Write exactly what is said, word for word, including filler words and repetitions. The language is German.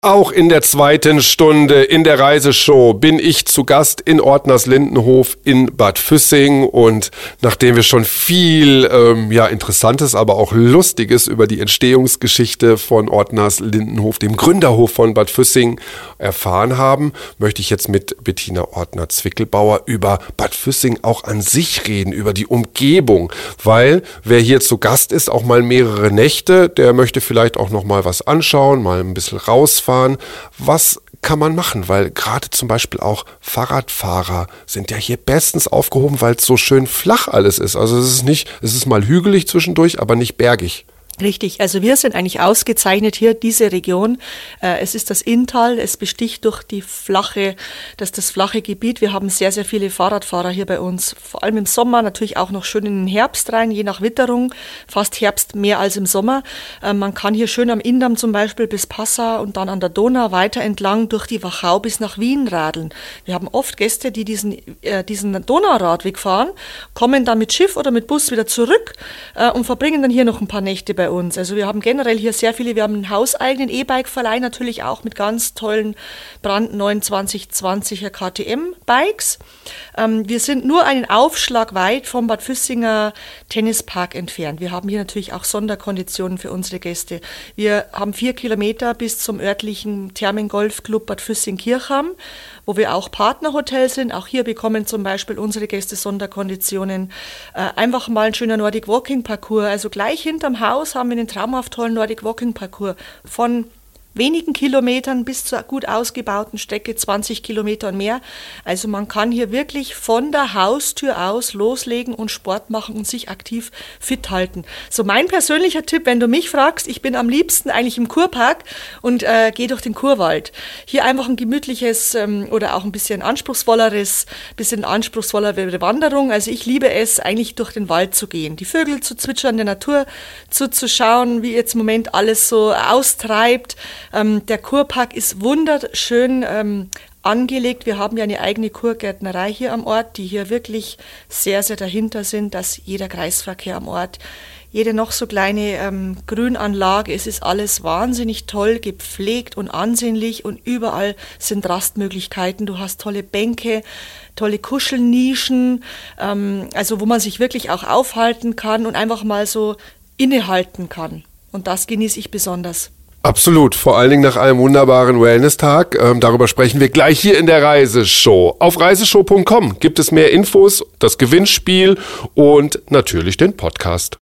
Auch in der zweiten Stunde in der Reiseshow bin ich zu Gast in Ortners Lindenhof in Bad Füssing, und nachdem wir schon viel ähm, ja, Interessantes, aber auch Lustiges über die Entstehungsgeschichte von Ortners Lindenhof, dem Gründerhof von Bad Füssing, erfahren haben, möchte ich jetzt mit Bettina Ortner-Zwickelbauer über Bad Füssing auch an sich reden, über die Umgebung, weil wer hier zu Gast ist, auch mal mehrere Nächte, der möchte vielleicht auch noch mal was anschauen, mal ein bisschen rausfahren. Was kann man machen? Weil gerade zum Beispiel auch Fahrradfahrer sind ja hier bestens aufgehoben, weil es so schön flach alles ist. Also es ist nicht, es ist mal hügelig zwischendurch, aber nicht bergig. Richtig, also wir sind eigentlich ausgezeichnet hier, diese Region. Äh, es ist das Inntal, es besticht durch die flache, das, das flache Gebiet. Wir haben sehr, sehr viele Fahrradfahrer hier bei uns, vor allem im Sommer, natürlich auch noch schön in den Herbst rein, je nach Witterung, fast Herbst mehr als im Sommer. Äh, man kann hier schön am Inndamm zum Beispiel bis Passau und dann an der Donau weiter entlang durch die Wachau bis nach Wien radeln. Wir haben oft Gäste, die diesen, äh, diesen Donauradweg fahren, kommen dann mit Schiff oder mit Bus wieder zurück äh, und verbringen dann hier noch ein paar Nächte bei uns. Also wir haben generell hier sehr viele, wir haben einen hauseigenen E-Bike-Verleih natürlich auch mit ganz tollen brandneuen zwanzig zwanziger K T M-Bikes. Ähm, wir sind nur einen Aufschlag weit vom Bad Füssinger Tennispark entfernt. Wir haben hier natürlich auch Sonderkonditionen für unsere Gäste. Wir haben vier Kilometer bis zum örtlichen Thermen-Golf-Club Bad Füssing-Kirchham, wo wir auch Partnerhotel sind. Auch hier bekommen zum Beispiel unsere Gäste Sonderkonditionen. Äh, einfach mal ein schöner Nordic Walking Parcours. Also gleich hinterm Haus haben wir einen traumhaft tollen Nordic Walking Parcours von wenigen Kilometern bis zur gut ausgebauten Strecke, zwanzig Kilometer und mehr. Also man kann hier wirklich von der Haustür aus loslegen und Sport machen und sich aktiv fit halten. So mein persönlicher Tipp, wenn du mich fragst, ich bin am liebsten eigentlich im Kurpark und äh, gehe durch den Kurwald. Hier einfach ein gemütliches ähm, oder auch ein bisschen anspruchsvolleres, bisschen anspruchsvollere Wanderung. Also ich liebe es, eigentlich durch den Wald zu gehen, die Vögel zu zwitschern, der Natur zuzuschauen, wie jetzt im Moment alles so austreibt. Ähm, der Kurpark ist wunderschön ähm, angelegt. Wir haben ja eine eigene Kurgärtnerei hier am Ort, die hier wirklich sehr, sehr dahinter sind, dass jeder Kreisverkehr am Ort, jede noch so kleine ähm, Grünanlage, es ist alles wahnsinnig toll gepflegt und ansehnlich, und überall sind Rastmöglichkeiten. Du hast tolle Bänke, tolle Kuschelnischen, ähm, also wo man sich wirklich auch aufhalten kann und einfach mal so innehalten kann. Und das genieße ich besonders. Absolut, vor allen Dingen nach einem wunderbaren Wellness-Tag. Ähm, darüber sprechen wir gleich hier in der Reiseshow. Auf reiseshow punkt com gibt es mehr Infos, das Gewinnspiel und natürlich den Podcast.